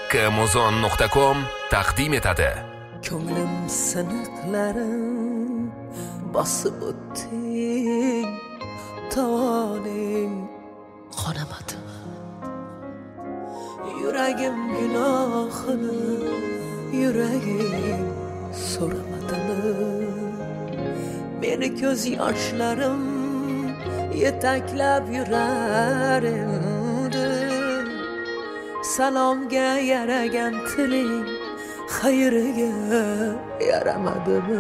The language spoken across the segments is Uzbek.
kmozon.com taqdim etadi. Ko'nglim siniqlarim bosib o'tding, toning qonamadi. Yuragim gunohini, yuragim so'ramadimi? Meni ko'z yoshlarim yetaklab yurar edi. Salomga yaragan tiling xayriga yaramadimi?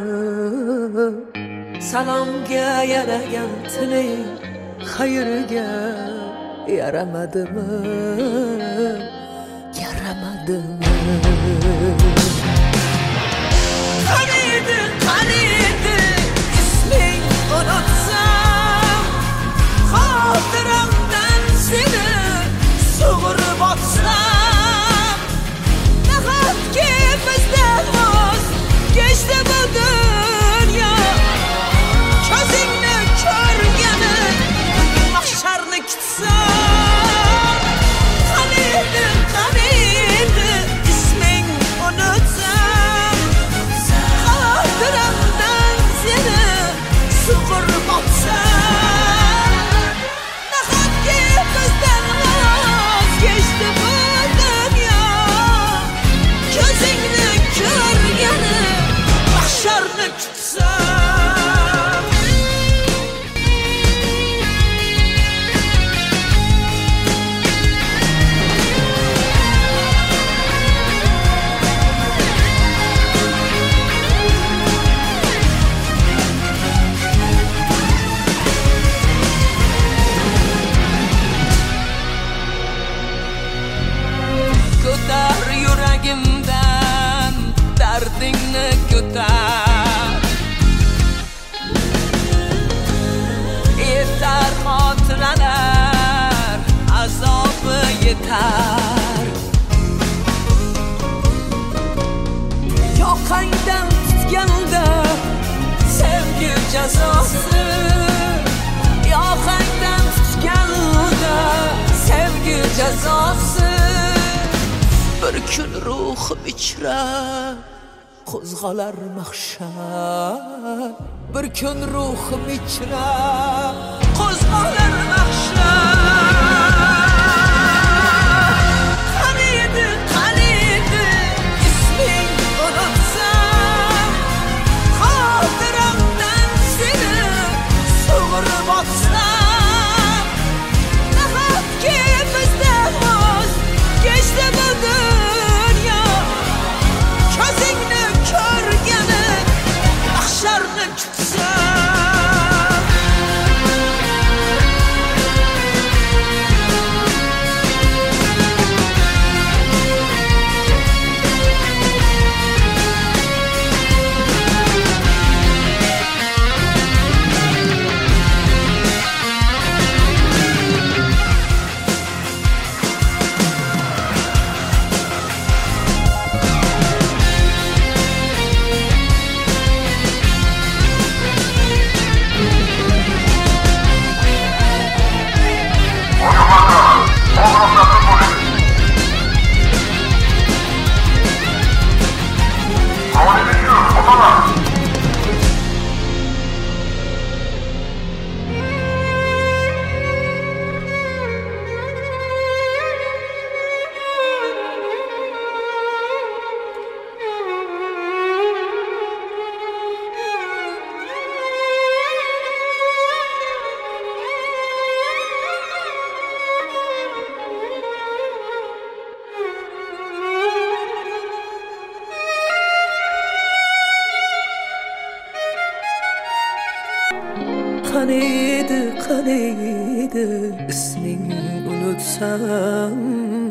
Salomga yaragan tiling xayriga yaramadimi? Yaramadimi? Qaniydi isming unutsam, xotiramdan seni sug'urib otsam, nahotki bizdan voz kechdi bu dunyo, ko'zingni ko'rgani mahsharni kutsam. Qaniydi isming unutsam, xotiramdan seni sug'urib otsam, nahotki bizdan voz kechdi bu dunyo, ko'zingni ko'rgani mahsharni kutsam. Ko'tar yuragimdan dardingni ko'tar, yetar xotiralar azobi yetar. Yoqangdan tutganda sevgi jazosi, yoqangdan tutganda sevgi jazosi. Bir kun ruhim ichra qo'zg'alar mahshar, bir kun ruhim ichra qo'zg'alar mahshar. Qaniydi isming unutsam, xotiramdan seni sug'urib otsam, nahotki bizdan voz kechdi bu dunyo, ko'zingni ko'rgani mahsharni kutsam. Qaniydi isming unutsam,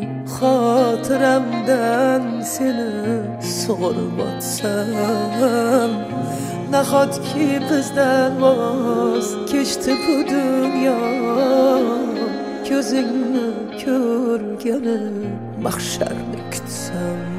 xotiramdan seni sug'urib otsam, nahotki bizdan voz kechdi bu dunyo, ko'zingni ko'rgani mahsharni kutsam.